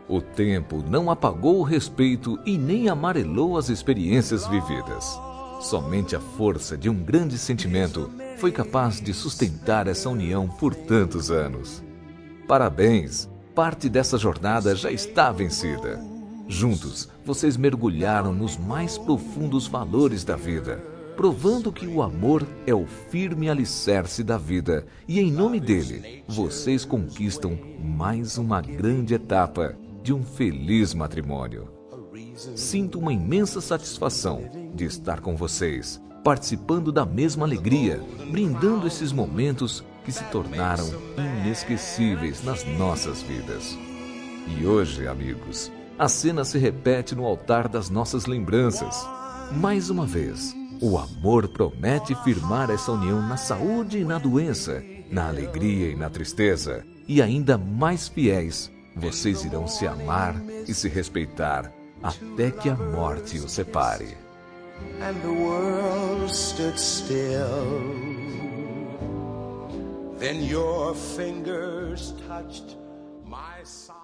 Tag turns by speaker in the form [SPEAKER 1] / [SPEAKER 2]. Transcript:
[SPEAKER 1] O tempo não apagou o respeito e nem amarelou as experiências vividas. Somente a força de um grande sentimento foi capaz de sustentar essa união por tantos anos. Parabéns! Parte dessa jornada já está vencida. Juntos, vocês mergulharam nos mais profundos valores da vida, provando que o amor é o firme alicerce da vida e, em nome dele, vocês conquistam mais uma grande etapa de um feliz matrimônio. Sinto uma imensa satisfação de estar com vocês, participando da mesma alegria, brindando esses momentos que se tornaram inesquecíveis nas nossas vidas. E hoje, amigos, a cena se repete no altar das nossas lembranças. Mais uma vez, o amor promete firmar essa união na saúde e na doença, na alegria e na tristeza, e ainda mais fiéis, vocês irão se amar e se respeitar até que a morte os separe.
[SPEAKER 2] And the world stood still. Then your fingers touched my side.